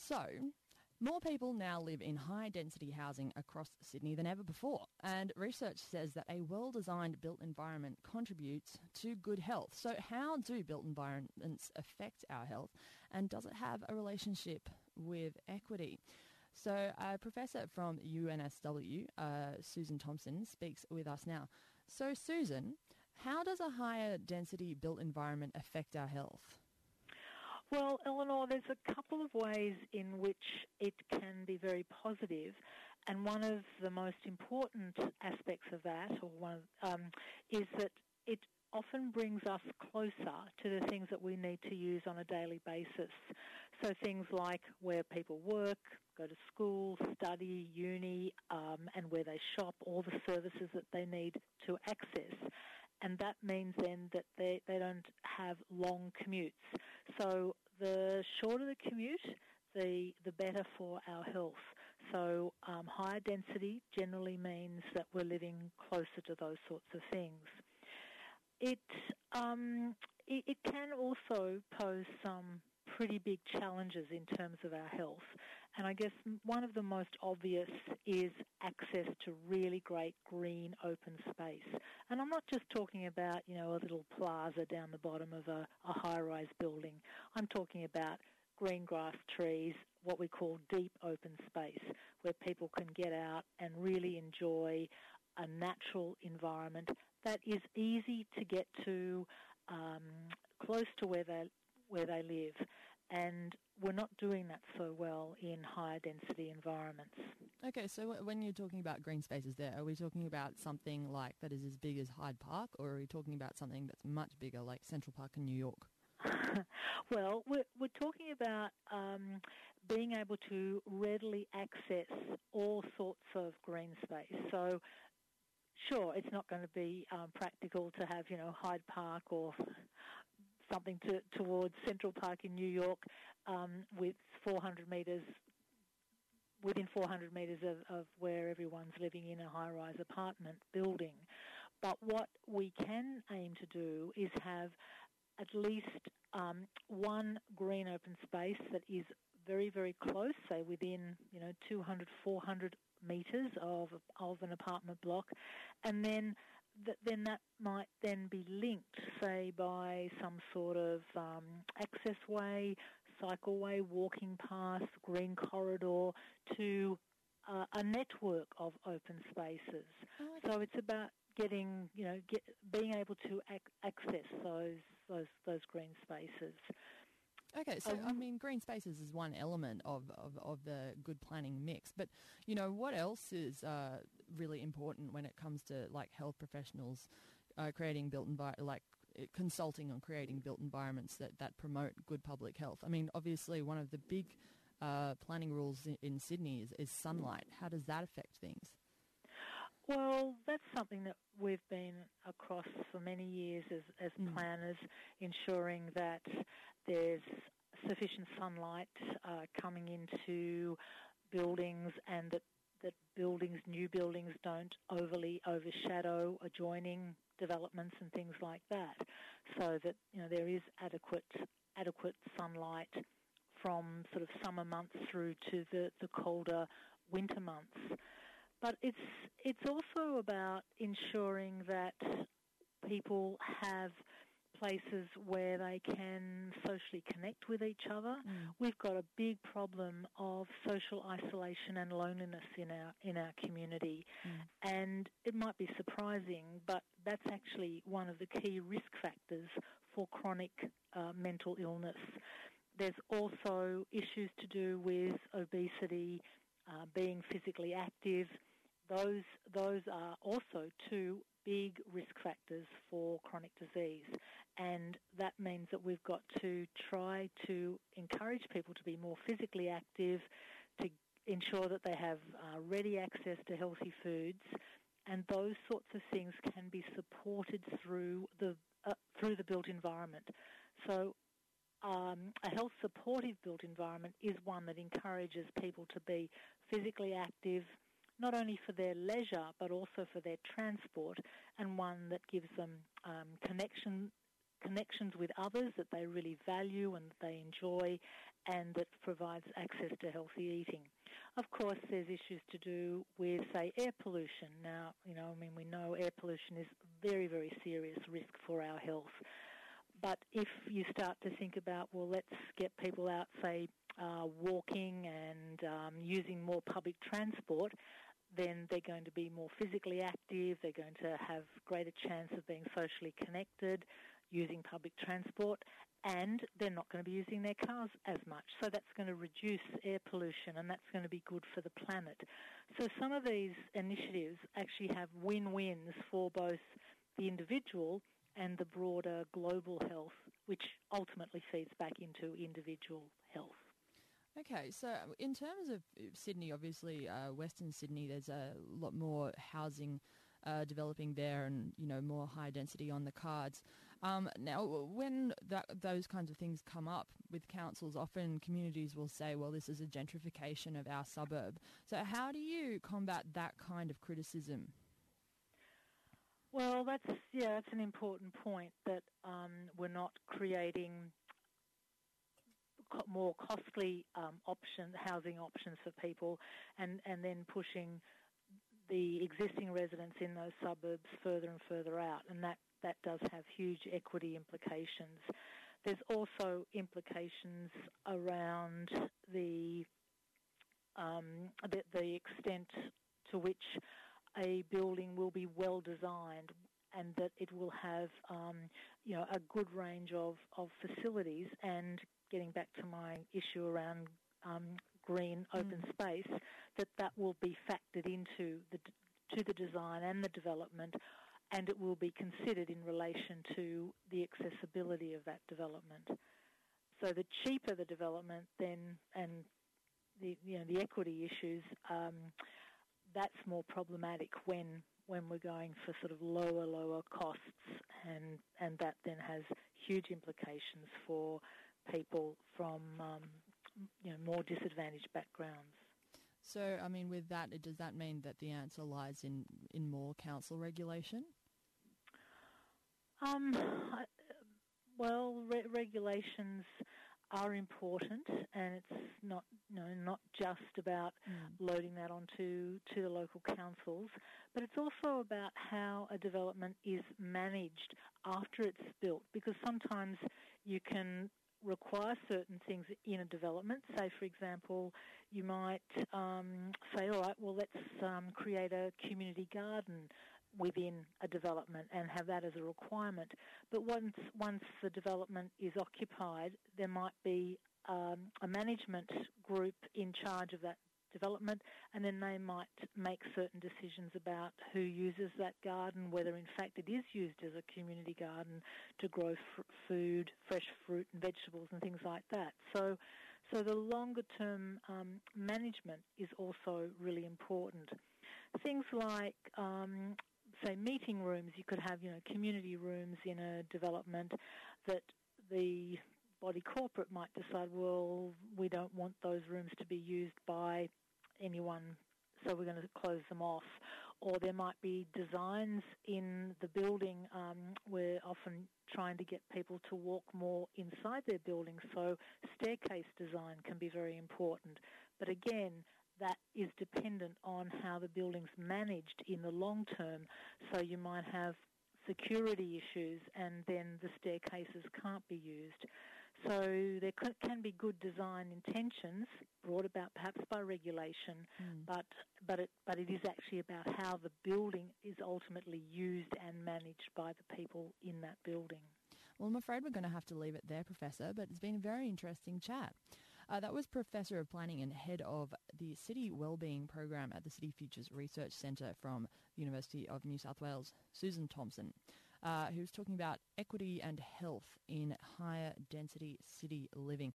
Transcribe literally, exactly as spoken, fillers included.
So, more people now live in high-density housing across Sydney than ever before, and research says that a well-designed built environment contributes to good health. So how do built environments affect our health, and does it have a relationship with equity? So a professor from U N S W, uh, Susan Thompson, speaks with us now. So Susan, how does a higher density built environment affect our health? Well, Eleanor, there's a couple of ways in which it can be very positive, and one of the most important aspects of that, or one of, um, is that it often brings us closer to the things that we need to use on a daily basis. So things like where people work, go to school, study, uni, um, and where they shop, all the services that they need to access. And that means then that they, they don't have long commutes. So the shorter the commute, the the better for our health. So um, higher density generally means that we're living closer to those sorts of things. It, um, it, it can also pose some pretty big challenges in terms of our health. And I guess one of the most obvious is access to really great green open space. And I'm not just talking about, you know, a little plaza down the bottom of a, a high-rise building. I'm talking about green grass, trees, what we call deep open space, where people can get out and really enjoy a natural environment that is easy to get to, um, close to where they where they live, and we're not doing that so well in higher density environments. Okay, so when you're talking about green spaces there, are we talking about something like that is as big as Hyde Park, or are we talking about something that's much bigger like Central Park in New York? Well, we're, we're talking about um, being able to readily access all sorts of green space. So sure, it's not going to be um, practical to have, you know, Hyde Park or something to, towards Central Park in New York um, with four hundred metres, within four hundred metres of, of where everyone's living in a high-rise apartment building. But what we can aim to do is have at least um, one green open space that is very, very close, say within, you know, two hundred, four hundred metres of, of an apartment block, and then That, then that might then be linked, say, by some sort of um, access way, cycleway, walking path, green corridor, to uh, a network of open spaces. Oh, okay. So it's about getting, you know, get, being able to ac- access those those those green spaces. Okay, so, I mean, green spaces is one element of, of, of the good planning mix, but, you know, what else is uh, really important when it comes to, like, health professionals uh, creating built envi- like, consulting on creating built environments that, that promote good public health? I mean, obviously, one of the big uh, planning rules in, in Sydney is, is sunlight. How does that affect things? Well, that's something that we've been across for many years as, as mm. planners, ensuring that there's sufficient sunlight uh, coming into buildings, and that, that buildings, new buildings, don't overly overshadow adjoining developments and things like that, so that, you know, there is adequate adequate sunlight from sort of summer months through to the, the colder winter months. But it's it's also about ensuring that people have places where they can socially connect with each other. Mm. We've got a big problem of social isolation and loneliness in our in our community. Mm. And it might be surprising, but that's actually one of the key risk factors for chronic uh, mental illness. There's also issues to do with obesity, uh, being physically active. Those those are also two big risk factors for chronic disease, and that means that we've got to try to encourage people to be more physically active, to ensure that they have uh, ready access to healthy foods, and those sorts of things can be supported through the uh, through the built environment. So Um, a health supportive built environment is one that encourages people to be physically active, not only for their leisure but also for their transport, and one that gives them um, connection connections with others that they really value and that they enjoy, and that provides access to healthy eating. Of course, there's issues to do with, say, air pollution. Now, you know, I mean, we know air pollution is a very, very serious risk for our health. But if you start to think about, well, let's get people out, say, uh, walking and um, using more public transport, then they're going to be more physically active, they're going to have greater chance of being socially connected using public transport, and they're not going to be using their cars as much. So that's going to reduce air pollution, and that's going to be good for the planet. So some of these initiatives actually have win-wins for both the individual and the broader global health, which ultimately feeds back into individual health. Okay, so in terms of Sydney, obviously, uh, Western Sydney, there's a lot more housing uh, developing there and, you know, more high density on the cards. Um, now, when that, those kinds of things come up with councils, often communities will say, well, this is a gentrification of our suburb. So how do you combat that kind of criticism? Well, that's, yeah, that's an important point, that um, we're not creating more costly um, option, housing options for people, and, and then pushing the existing residents in those suburbs further and further out, and that, that does have huge equity implications. There's also implications around the, um, the, the extent to which a building will be well designed, and that it will have, um, you know, a good range of, of facilities. And getting back to my issue around um, green open mm. space, that that will be factored into the to the design and the development, and it will be considered in relation to the accessibility of that development. So the cheaper the development, then, and the you know the equity issues, um, that's more problematic when when we're going for sort of lower, lower costs, and, and that then has huge implications for people from, um, you know, more disadvantaged backgrounds. So, I mean, with that, does that mean that the answer lies in, in more council regulation? Um, I, well, re- regulations are important, and it's not, you know, not just about mm. loading that onto to the local councils, but it's also about how a development is managed after it's built, because sometimes you can require certain things in a development. Say, for example, you might um, say, all right, well, let's um, create a community garden within a development and have that as a requirement. But once once the development is occupied, there might be um, a management group in charge of that development, and then they might make certain decisions about who uses that garden, whether in fact it is used as a community garden to grow f- food, fresh fruit and vegetables and things like that. So so the longer term um, management is also really important. Things like um, say meeting rooms, you could have, you know, community rooms in a development that the body corporate might decide, well, we don't want those rooms to be used by anyone, so we're going to close them off. Or there might be designs in the building. Um, we're often trying to get people to walk more inside their building, so staircase design can be very important. But again, that is dependent on how the building's managed in the long term. So you might have security issues, and then the staircases can't be used. So there can be good design intentions brought about perhaps by regulation, mm. but but it but it is actually about how the building is ultimately used and managed by the people in that building. Well, I'm afraid we're going to have to leave it there, Professor, but it's been a very interesting chat. Uh, that was Professor of Planning and Head of the City Wellbeing Program at the City Futures Research Centre from the University of New South Wales, Susan Thompson, uh, who was talking about equity and health in higher density city living.